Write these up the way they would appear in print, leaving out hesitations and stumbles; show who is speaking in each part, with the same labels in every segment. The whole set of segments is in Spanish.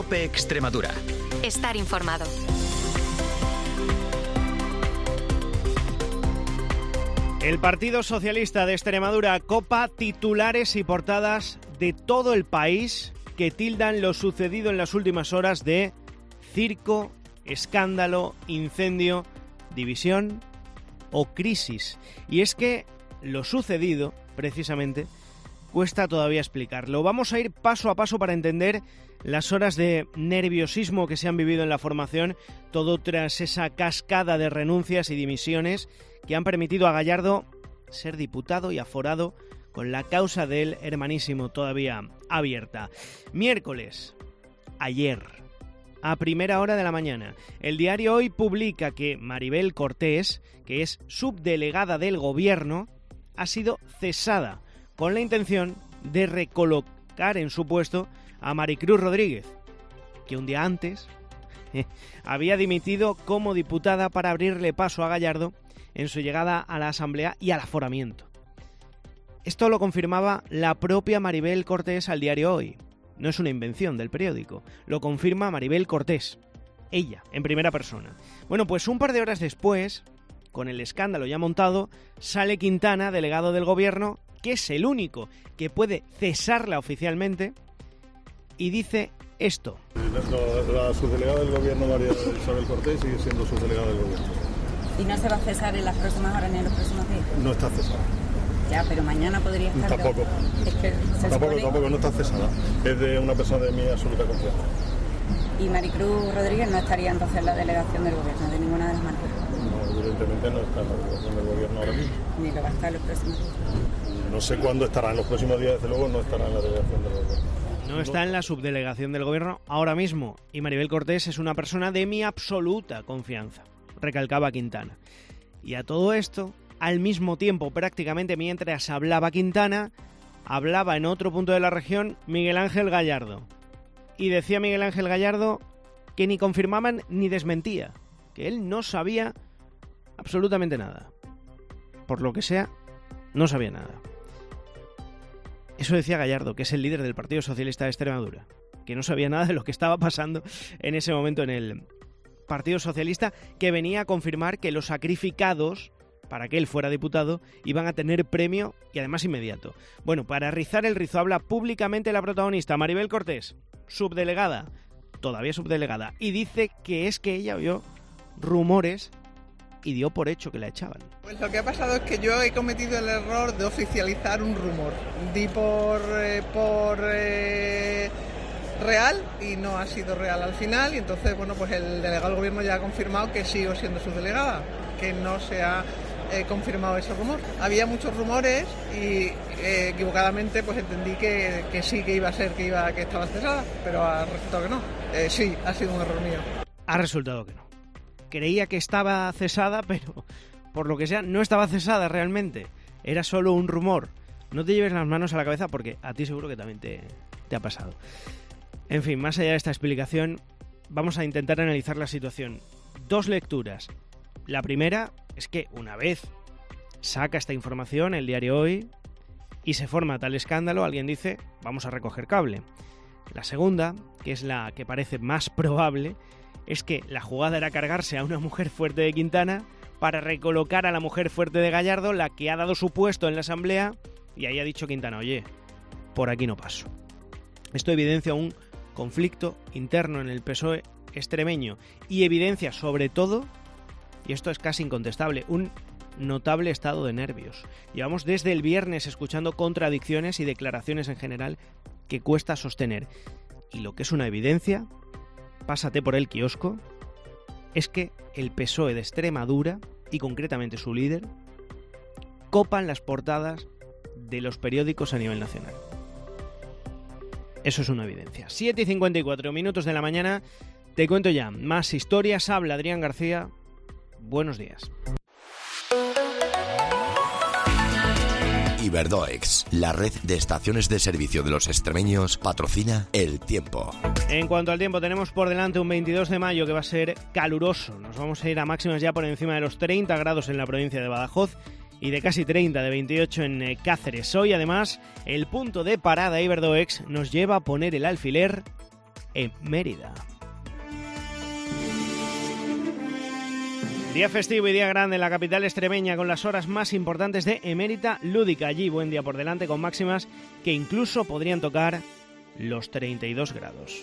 Speaker 1: COPE Extremadura.
Speaker 2: Estar informado.
Speaker 3: El Partido Socialista de Extremadura copa titulares y portadas de todo el país que tildan lo sucedido en las últimas horas de circo, escándalo, incendio, división o crisis. Y es que lo sucedido, precisamente, cuesta todavía explicarlo. Vamos a ir paso a paso para entender las horas de nerviosismo que se han vivido en la formación, todo tras esa cascada de renuncias y dimisiones que han permitido a Gallardo ser diputado y aforado con la causa del hermanísimo todavía abierta. Miércoles, ayer, a primera hora de la mañana, el diario Hoy publica que Maribel Cortés, que es subdelegada del Gobierno, ha sido cesada con la intención de recolocar en su puesto a Maricruz Rodríguez, que un día antes había dimitido como diputada para abrirle paso a Gallardo en su llegada a la Asamblea y al aforamiento. Esto lo confirmaba la propia Maribel Cortés al diario Hoy. No es una invención del periódico, lo confirma Maribel Cortés, ella, en primera persona. Bueno, pues un par de horas después, con el escándalo ya montado, sale Quintana, delegado del Gobierno, que es el único que puede cesarla oficialmente, y dice esto.
Speaker 4: La subdelegada del Gobierno, María Isabel Cortés, sigue siendo subdelegada del Gobierno.
Speaker 5: ¿Y no se va a cesar en las próximas horas ni en los próximos días?
Speaker 4: No está cesada.
Speaker 5: Ya, pero mañana podría estar...
Speaker 4: Tampoco.
Speaker 5: Es que
Speaker 4: Tampoco, no está cesada. Es de una persona de mi absoluta confianza.
Speaker 5: ¿Y Maricruz Rodríguez no estaría entonces en la delegación del Gobierno, de ninguna de las marcas?
Speaker 4: No, evidentemente no está en la delegación del Gobierno ahora mismo.
Speaker 5: Ni lo va a estar en los próximos días.
Speaker 4: No sé cuándo estará. En los próximos días, desde luego, no estará en la delegación del Gobierno.
Speaker 3: No está en la subdelegación del Gobierno ahora mismo. Y Maribel Cortés es una persona de mi absoluta confianza, recalcaba Quintana. Y a todo esto, al mismo tiempo, prácticamente mientras hablaba Quintana, hablaba en otro punto de la región Miguel Ángel Gallardo. Y decía Miguel Ángel Gallardo que ni confirmaban ni desmentía, que él no sabía absolutamente nada. Por lo que sea, no sabía nada. Eso decía Gallardo, que es el líder del Partido Socialista de Extremadura, que no sabía nada de lo que estaba pasando en ese momento en el Partido Socialista, que venía a confirmar que los sacrificados para que él fuera diputado iban a tener premio y además inmediato. Bueno, para rizar el rizo habla públicamente la protagonista, Maribel Cortés, subdelegada, todavía subdelegada, y dice que es que ella oyó rumores y dio por hecho que la echaban.
Speaker 6: Pues lo que ha pasado es que yo he cometido el error de oficializar un rumor. Di por real y no ha sido real al final, y entonces, bueno, pues el delegado del Gobierno ya ha confirmado que sigo siendo subdelegada, que no se ha confirmado ese rumor. Había muchos rumores y equivocadamente pues entendí que sí, que iba a ser, que estaba cesada, pero ha resultado que no. Sí, ha sido un error mío.
Speaker 3: Ha resultado que no. Creía que estaba cesada, pero por lo que sea no estaba cesada realmente. Era solo un rumor. No te lleves las manos a la cabeza porque a ti seguro que también te ha pasado. En fin, más allá de esta explicación, vamos a intentar analizar la situación. Dos lecturas. La primera es que una vez saca esta información el diario Hoy y se forma tal escándalo, alguien dice, vamos a recoger cable. La segunda, que es la que parece más probable, es que la jugada era cargarse a una mujer fuerte de Quintana para recolocar a la mujer fuerte de Gallardo, la que ha dado su puesto en la Asamblea, y ahí ha dicho Quintana, oye, por aquí no paso. Esto evidencia un conflicto interno en el PSOE extremeño y evidencia sobre todo, y esto es casi incontestable, un notable estado de nervios. Llevamos desde el viernes escuchando contradicciones y declaraciones en general que cuesta sostener. Y lo que es una evidencia, pásate por el kiosco, es que el PSOE de Extremadura, y concretamente su líder, copan las portadas de los periódicos a nivel nacional. Eso es una evidencia. 7:54 de la mañana, te cuento ya más historias. Habla Adrián García. Buenos días.
Speaker 7: Iberdoex, la red de estaciones de servicio de los extremeños, patrocina El Tiempo.
Speaker 3: En cuanto al tiempo, tenemos por delante un 22 de mayo que va a ser caluroso. Nos vamos a ir a máximas ya por encima de los 30 grados en la provincia de Badajoz y de casi 30, de 28 en Cáceres. Hoy, además, el punto de parada Iberdoex nos lleva a poner el alfiler en Mérida. Día festivo y día grande en la capital extremeña, con las horas más importantes de Emérita Lúdica. Allí buen día por delante, con máximas que incluso podrían tocar los 32 grados.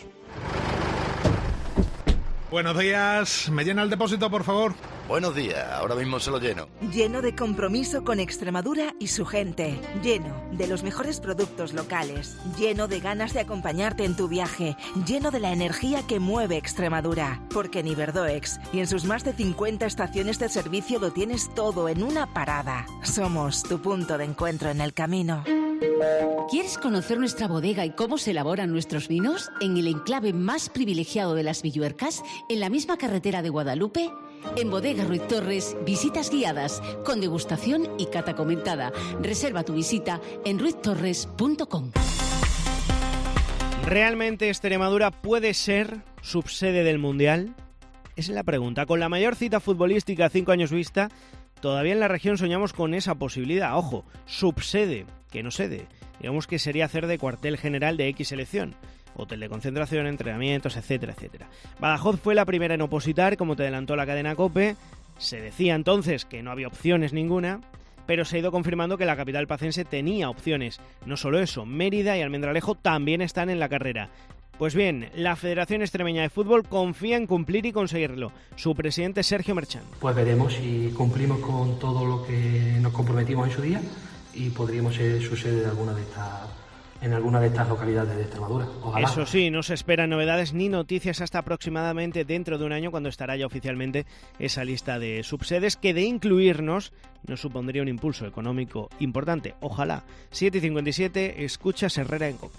Speaker 1: Buenos días, ¿me llena el depósito, por favor?
Speaker 7: Buenos días, ahora mismo se lo lleno.
Speaker 2: Lleno de compromiso con Extremadura y su gente. Lleno de los mejores productos locales. Lleno de ganas de acompañarte en tu viaje. Lleno de la energía que mueve Extremadura. Porque en Iberdoex y en sus más de 50 estaciones de servicio lo tienes todo en una parada. Somos tu punto de encuentro en el camino.
Speaker 8: ¿Quieres conocer nuestra bodega y cómo se elaboran nuestros vinos? En el enclave más privilegiado de las Villuercas, en la misma carretera de Guadalupe, en Bodega Ruiz Torres, visitas guiadas, con degustación y cata comentada. Reserva tu visita en ruiztorres.com.
Speaker 3: ¿Realmente Extremadura puede ser subsede del Mundial? Esa es la pregunta. Con la mayor cita futbolística a 5 años vista, todavía en la región soñamos con esa posibilidad. Ojo, subsede, que no sede. Digamos que sería hacer de cuartel general de X selección. Hotel de concentración, entrenamientos, etcétera, etcétera. Badajoz fue la primera en opositar, como te adelantó la cadena COPE. Se decía entonces que no había opciones ninguna, pero se ha ido confirmando que la capital pacense tenía opciones. No solo eso, Mérida y Almendralejo también están en la carrera. Pues bien, la Federación Extremeña de Fútbol confía en cumplir y conseguirlo. Su presidente, Sergio Merchán.
Speaker 9: Pues veremos si cumplimos con todo lo que nos comprometimos en su día y podríamos ser su sede de en alguna de estas localidades de Extremadura. Ojalá.
Speaker 3: Eso sí, no se esperan novedades ni noticias hasta aproximadamente dentro de un año, cuando estará ya oficialmente esa lista de subsedes, que de incluirnos nos supondría un impulso económico importante. Ojalá. 7:57, escuchas Herrera en COPE.